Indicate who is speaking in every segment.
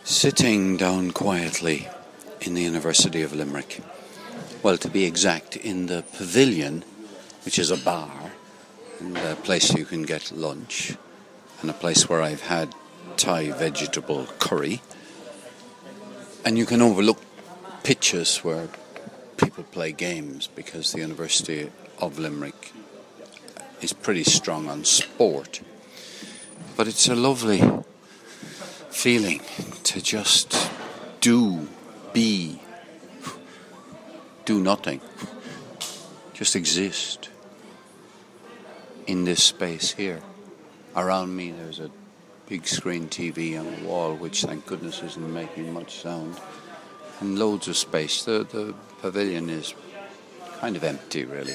Speaker 1: Sitting down quietly in the University of Limerick. Well, to be exact, in the Pavilion, which is a bar, and a place you can get lunch, and a place where I've had Thai vegetable curry. And you can overlook pitches where people play games, because the University of Limerick is pretty strong on sport. But it's a lovely feeling to just do nothing, just exist in this space here. Around me there's a big screen TV on the wall, which thank goodness isn't making much sound, and loads of space. The pavilion is kind of empty, really.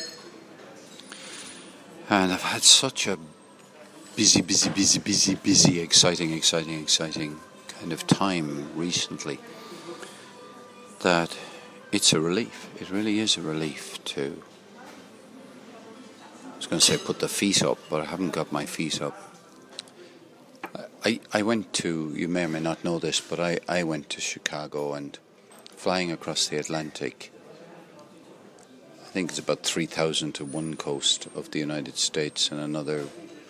Speaker 1: And I've had such a busy, exciting kind of time recently that it's a relief. It really is a relief to, I was going to say put the feet up, but I haven't got my feet up. I went to, you may or may not know this, but I went to Chicago, and flying across the Atlantic, I think it's about 3,000 to one coast of the United States and another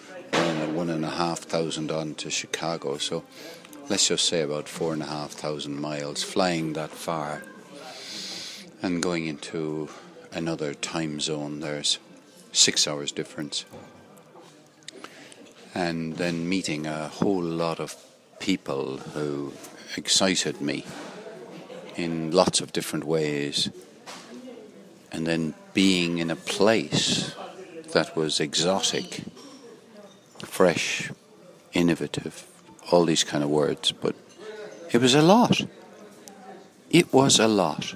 Speaker 1: 1,500 on to Chicago. So let's just say about 4,500 miles flying that far and going into another time zone. There's 6 hours difference. And then meeting a whole lot of people who excited me in lots of different ways. And then being in a place that was exotic, fresh, innovative, all these kind of words, but it was a lot. It was a lot.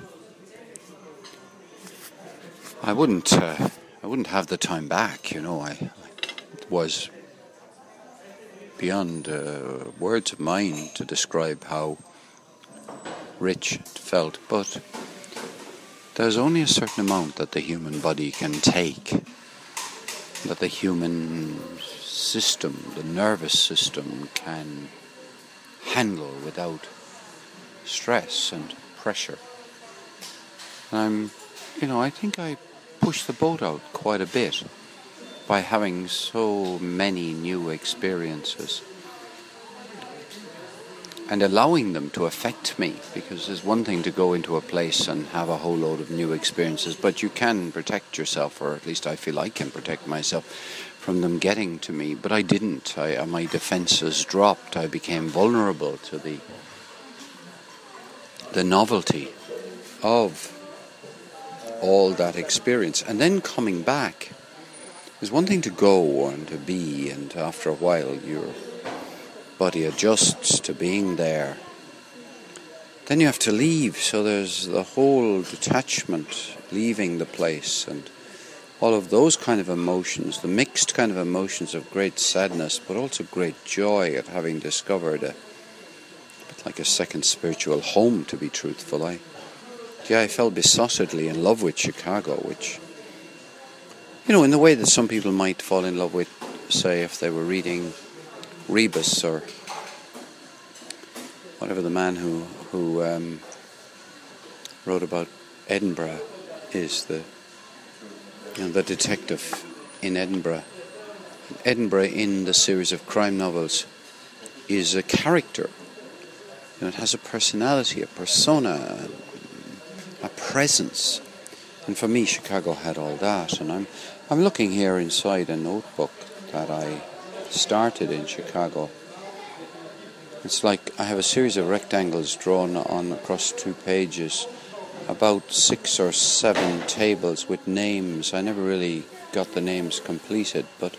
Speaker 1: I wouldn't have the time back, it was beyond words of mine to describe how rich it felt, but there's only a certain amount that the human body can take, that the human system, the nervous system, can handle without stress and pressure. And I think I pushed the boat out quite a bit by having so many new experiences and allowing them to affect me, because there's one thing to go into a place and have a whole load of new experiences, but you can protect yourself, or at least I feel I can protect myself from them getting to me, but I didn't. My defenses dropped. I became vulnerable to the novelty of all that experience. And then coming back, there's one thing to go and to be, and after a while your body adjusts to being there. Then you have to leave, so there's the whole detachment, leaving the place, and all of those kind of emotions, the mixed kind of emotions of great sadness, but also great joy at having discovered a bit like a second spiritual home, to be truthful. I fell besottedly in love with Chicago, which, in the way that some people might fall in love with, say, if they were reading Rebus or whatever the man who wrote about Edinburgh is, the detective in Edinburgh. Edinburgh, in the series of crime novels, is a character. It has a personality, a persona, a presence. And for me, Chicago had all that. And I'm looking here inside a notebook that I started in Chicago. It's like I have a series of rectangles drawn on across 2 pages, about 6 or 7 tables with names. I never really got the names completed, but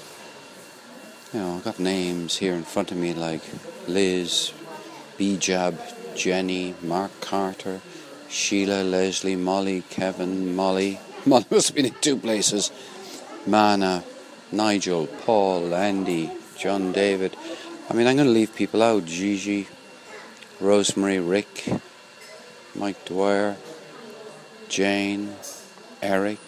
Speaker 1: I got names here in front of me like Liz, Bijab, Jenny, Mark Carter, Sheila, Leslie, Molly, Kevin, Molly must have been in 2 places, Mana, Nigel, Paul, Andy, John David. I'm going to leave people out. Gigi, Rosemary, Rick, Mike Dwyer, Jane, Eric,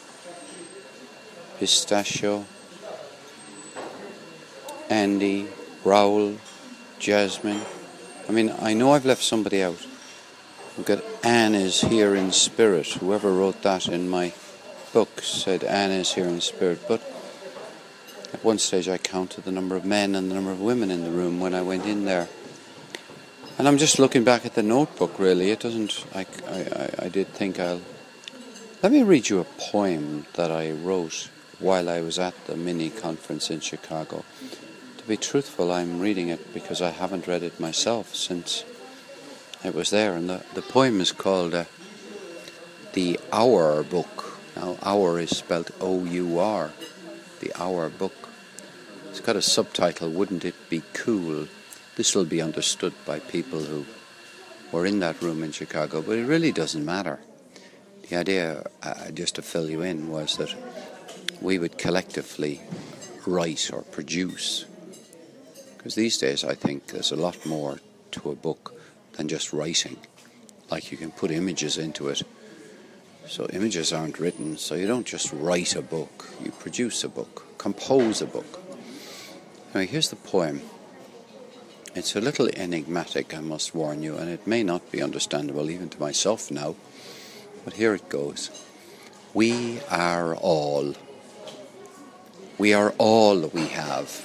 Speaker 1: Pistachio, Andy, Raoul, Jasmine, I mean, I know I've left somebody out. We've got Anne is here in spirit. Whoever wrote that in my book said Anne is here in spirit. But at one stage I counted the number of men and the number of women in the room when I went in there. And I'm just looking back at the notebook, really. It doesn't... I did think I'll... Let me read you a poem that I wrote while I was at the mini-conference in Chicago. To be truthful, I'm reading it because I haven't read it myself since it was there. And the poem is called The Hour Book. Now, hour is spelled O-U-R. The Hour Book. It's got a subtitle, Wouldn't It Be Cool? This will be understood by people who were in that room in Chicago, but it really doesn't matter. The idea, just to fill you in, was that we would collectively write or produce. Because these days I think there's a lot more to a book than just writing. Like you can put images into it. So images aren't written, so you don't just write a book, you produce a book, compose a book. Now here's the poem. It's a little enigmatic, I must warn you, and it may not be understandable even to myself now, but here it goes. We are all. We are all we have.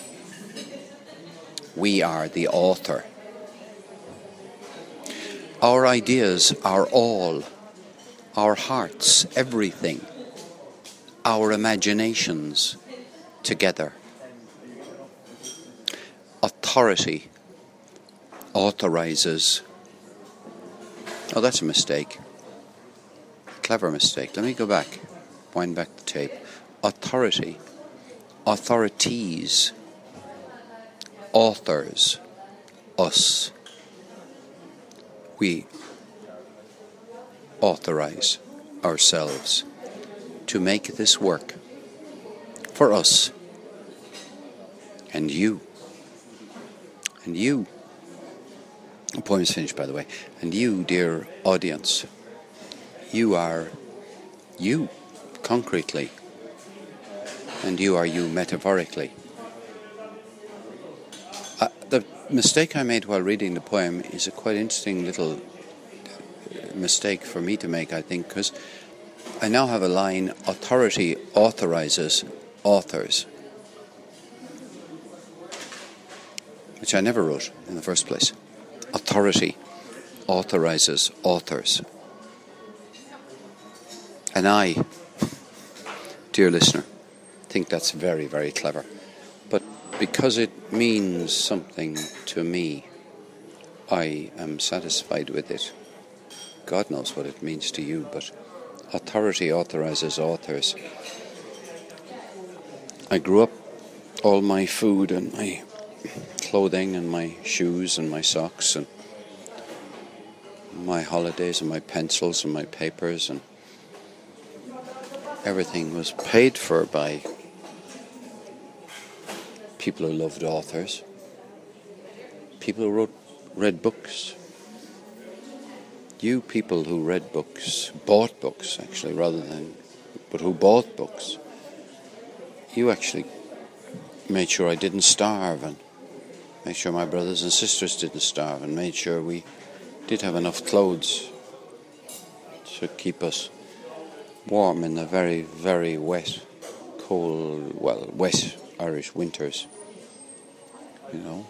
Speaker 1: We are the author. Our ideas are all. Our hearts, everything. Our imaginations, together. Authority authorizes. Oh, that's a mistake. Clever mistake. Let me go back. Wind back the tape. Authority. Authorities. Authors. Us. We authorize ourselves to make this work for us and you. And you. The poem is finished, by the way. And you, dear audience, you are you, concretely. And you are you, metaphorically. The mistake I made while reading the poem is a quite interesting little mistake for me to make, I think, because I now have a line, authority authorizes authors, which I never wrote in the first place. Authority authorizes authors. And I, dear listener, think that's very, very clever. But because it means something to me, I am satisfied with it. God knows what it means to you, but authority authorizes authors. I grew up, all my food and my clothing and my shoes and my socks and my holidays and my pencils and my papers and everything was paid for by people who loved authors, people who read books. You people who read books, bought books actually, but who bought books, you actually made sure I didn't starve and made sure my brothers and sisters didn't starve and made sure we did have enough clothes to keep us warm in the very, very wet, cold, wet Irish winters. You know.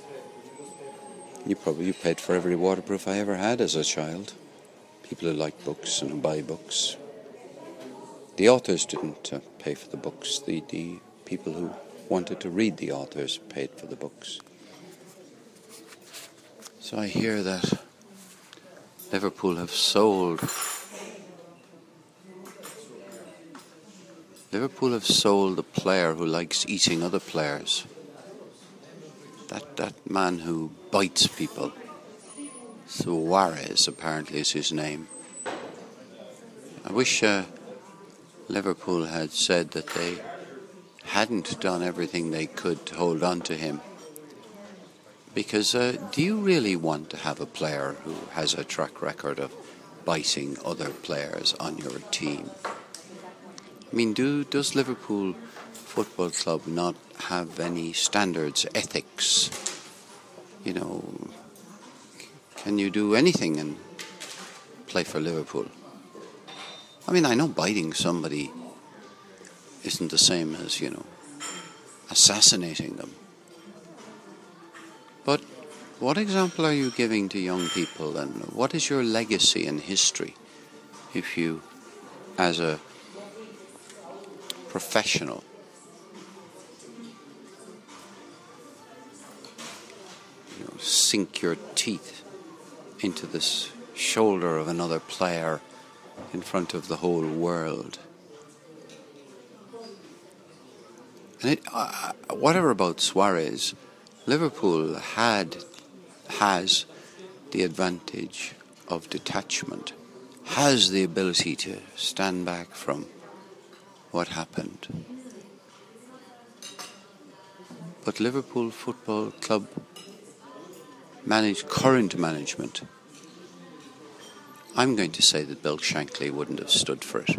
Speaker 1: You paid for every waterproof I ever had as a child. People who like books and who buy books. The authors didn't pay for the books. The people who wanted to read the authors paid for the books. So I hear that Liverpool have sold a player who likes eating other players. That man who bites people. Suarez apparently is his name. I wish Liverpool had said that they hadn't done everything they could to hold on to him. Because do you really want to have a player who has a track record of biting other players on your team? I mean, does Liverpool Football Club not have any standards, ethics, can you do anything and play for Liverpool? I mean, I know biting somebody isn't the same as, assassinating them. But what example are you giving to young people, and what is your legacy and history if you, as a professional, sink your teeth into this shoulder of another player in front of the whole world? And whatever about Suarez, Liverpool has the advantage of detachment, has the ability to stand back from what happened. But Liverpool Football Club current management, I'm going to say that Bill Shankly wouldn't have stood for it.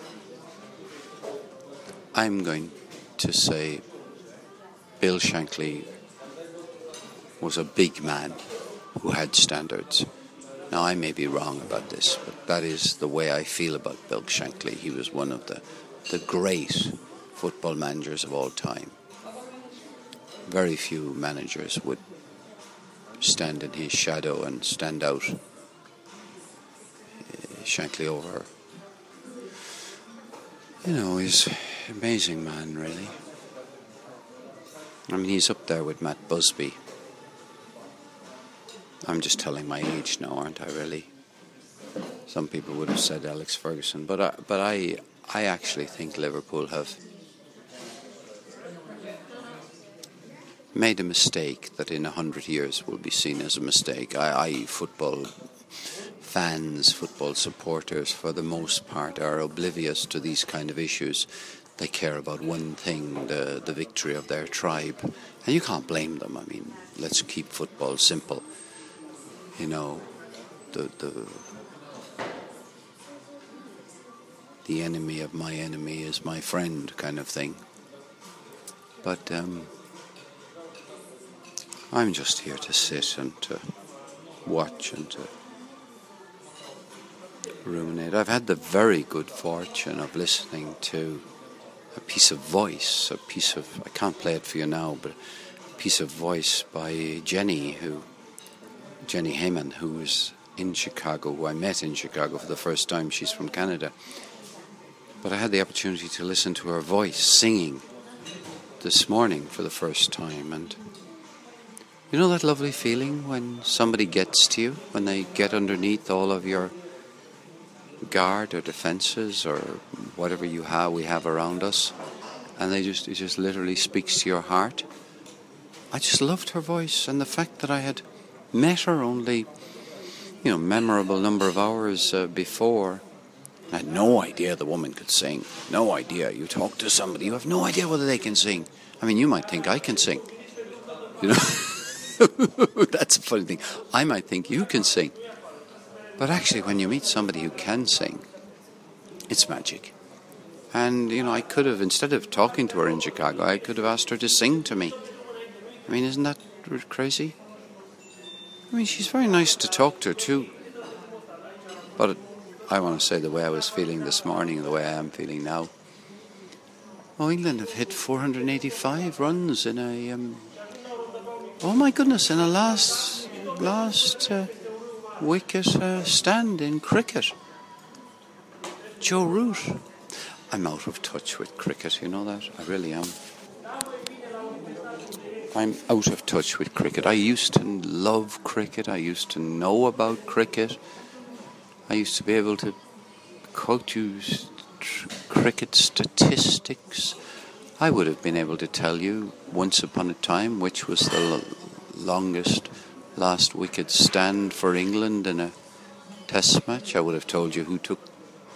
Speaker 1: I'm going to say Bill Shankly was a big man who had standards. Now, I may be wrong about this, but that is the way I feel about Bill Shankly. He was one of the great football managers of all time. Very few managers would stand in his shadow and stand out. Shankly over, he's an amazing man, really. I mean, he's up there with Matt Busby. I'm just telling my age now, aren't I, really? Some people would have said Alex Ferguson, but I actually think Liverpool have made a mistake that in 100 years will be seen as a mistake. Football fans, football supporters, for the most part, are oblivious to these kind of issues. They care about one thing, the victory of their tribe. And you can't blame them. I mean, let's keep football simple. The enemy of my enemy is my friend kind of thing. But I'm just here to sit and to watch and to ruminate. I've had the very good fortune of listening to a piece of voice, I can't play it for you now, but a piece of voice by Jenny Heyman, who was in Chicago, who I met in Chicago for the first time. She's from Canada. But I had the opportunity to listen to her voice singing this morning for the first time. And you know that lovely feeling when somebody gets to you, when they get underneath all of your guard or defenses or whatever we have around us, and it just literally speaks to your heart. I just loved her voice, and the fact that I had met her only, memorable number of hours before. I had no idea the woman could sing. No idea. You talk to somebody, you have no idea whether they can sing. I mean, you might think I can sing. That's a funny thing. I might think you can sing. But actually, when you meet somebody who can sing, it's magic. And, I could have, instead of talking to her in Chicago, I could have asked her to sing to me. I mean, isn't that crazy? I mean, she's very nice to talk to, too. But I want to say the way I was feeling this morning, the way I am feeling now. Oh, England have hit 485 runs in a... oh, my goodness, in a last wicket stand in cricket. Joe Root. I'm out of touch with cricket, you know that? I really am. I'm out of touch with cricket. I used to love cricket. I used to know about cricket. I used to be able to quote you cricket statistics. I would have been able to tell you once upon a time which was the longest last wicket stand for England in a test match. I would have told you who took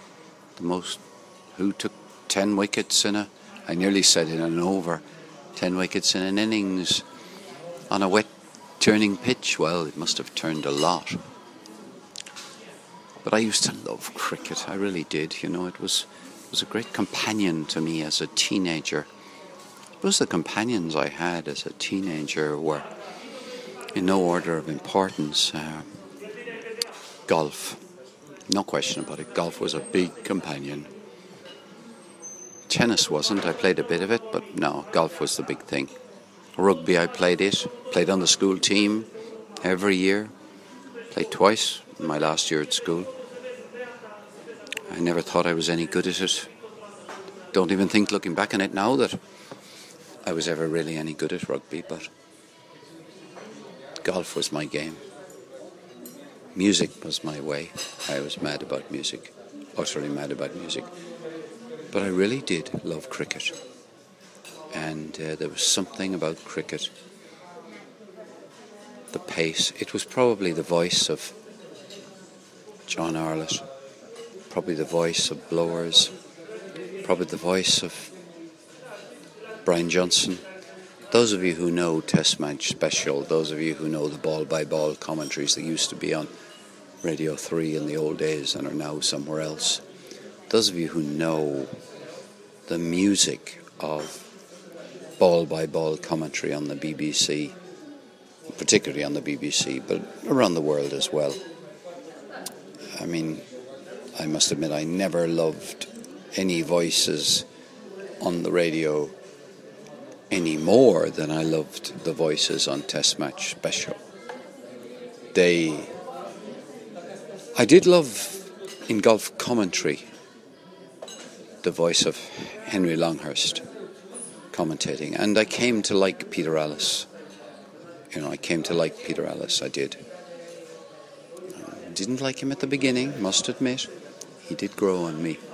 Speaker 1: 10 wickets I nearly said in an over, 10 wickets in an innings on a wet turning pitch. Well, it must have turned a lot. But I used to love cricket. I really did. It was a great companion to me as a teenager. It was the companions I had as a teenager were in no order of importance. Golf. No question about it. Golf was a big companion. Tennis wasn't. I played a bit of it, but no, golf was the big thing. Rugby, I played it. Played on the school team every year. Played twice in my last year at school. I never thought I was any good at it. Don't even think, looking back on it now, that I was ever really any good at rugby, but golf was my game. Music was my way. I was mad about music, utterly mad about music. But I really did love cricket. And there was something about cricket. The pace. It was probably the voice of John Arlott, probably the voice of Blowers, probably the voice of Brian Johnson. Those of you who know Test Match Special, those of you who know the ball-by-ball commentaries that used to be on Radio 3 in the old days and are now somewhere else, those of you who know the music of ball-by-ball commentary on the BBC, particularly on the BBC, but around the world as well. I mean, I must admit I never loved any voices on the radio any more than I loved the voices on Test Match Special. I did love in golf commentary the voice of Henry Longhurst commentating, and I came to like Peter Ellis. I came to like Peter Ellis, I did. Didn't like him at the beginning, must admit. He did grow on me.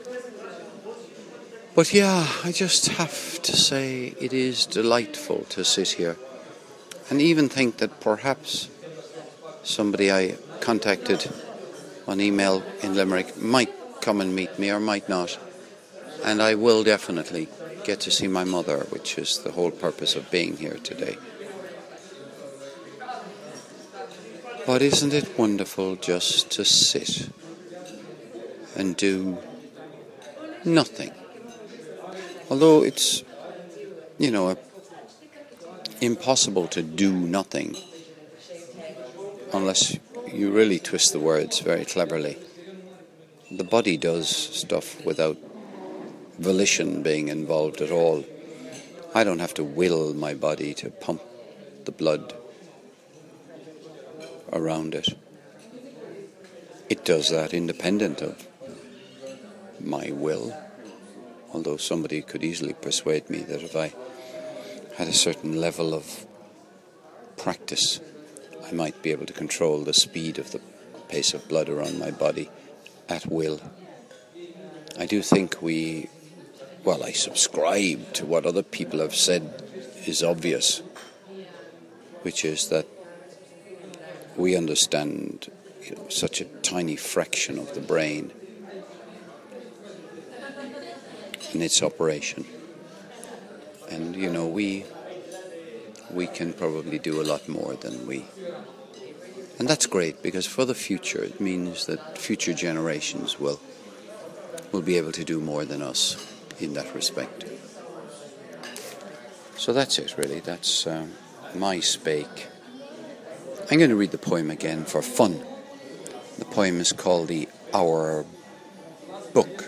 Speaker 1: But yeah, I just have to say it is delightful to sit here and even think that perhaps somebody I contacted on email in Limerick might come and meet me or might not. And I will definitely get to see my mother, which is the whole purpose of being here today. But isn't it wonderful just to sit and do nothing? Although it's, impossible to do nothing unless you really twist the words very cleverly. The body does stuff without volition being involved at all. I don't have to will my body to pump the blood around it. It does that independent of my will. Although somebody could easily persuade me that if I had a certain level of practice, I might be able to control the speed of the pace of blood around my body at will. I do think I subscribe to what other people have said is obvious, which is that we understand such a tiny fraction of the brain in its operation. And, we can probably do a lot more than we. And that's great, because for the future, it means that future generations will be able to do more than us in that respect. So that's it, really. That's my spake. I'm going to read the poem again for fun. The poem is called The Our Book.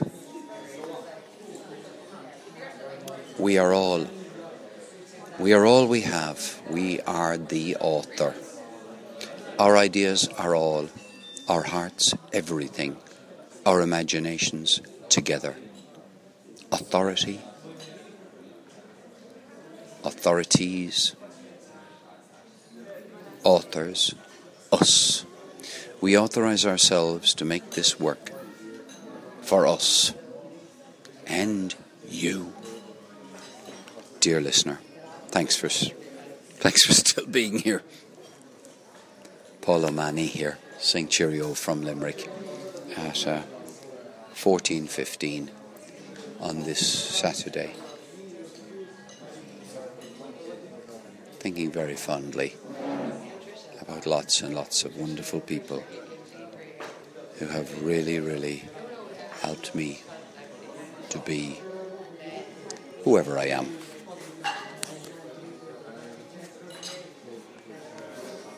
Speaker 1: We are all we have. We are the author. Our ideas are all, our hearts everything, our imaginations together. Authority, authorities, authors, us. We authorize ourselves to make this work for us and you. Dear listener, thanks for still being here. Paul O'Mahony here, saying cheerio from Limerick at 14:15 on this Saturday. Thinking very fondly about lots and lots of wonderful people who have really, really helped me to be whoever I am.